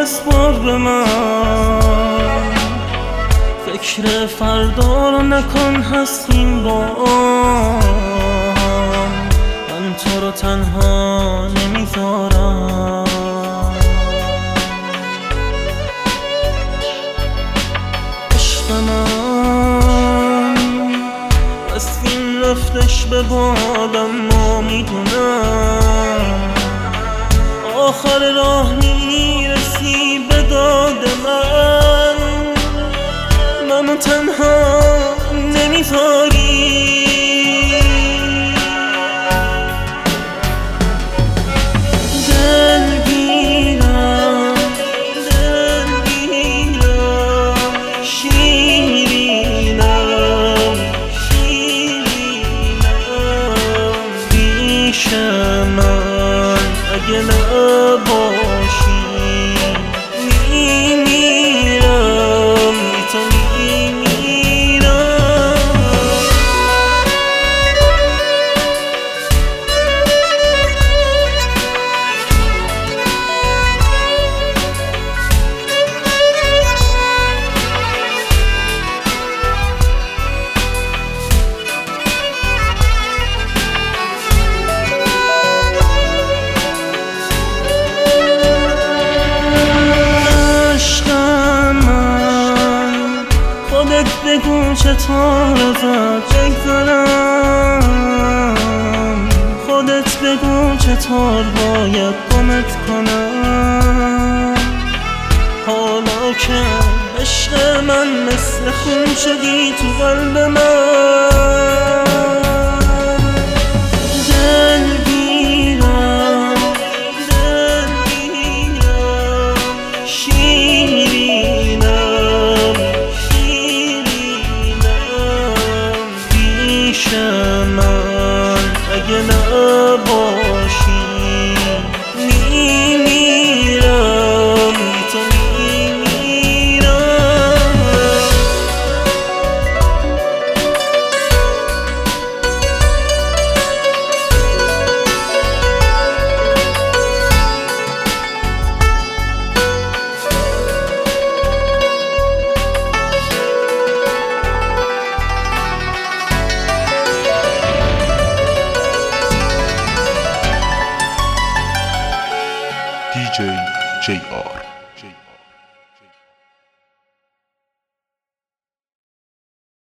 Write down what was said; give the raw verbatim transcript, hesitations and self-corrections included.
بسپار به من، فکر فردا رو نکن هستیم با هم، من تو رو تنها نمیذارم. عشق من وصفیم رفتش به بادم، ما میدونم آخر راه میرسی به داد من، منو تنها نمیذاری. دلگیرم دلگیرم شیرینم شیرینم پیش من اگه نباشی میمیرم، بی تو میمیرم. بگو چطور ازت بگذرم، خودت بگو چطور باید گمت کنم. حالا که عشق من مثل خون شدی تو قلب من، دلگیرم دلگیرم شیرینم پیش من اگه نباشی میمیرم، بی تو میمیرم. دی جی جی آر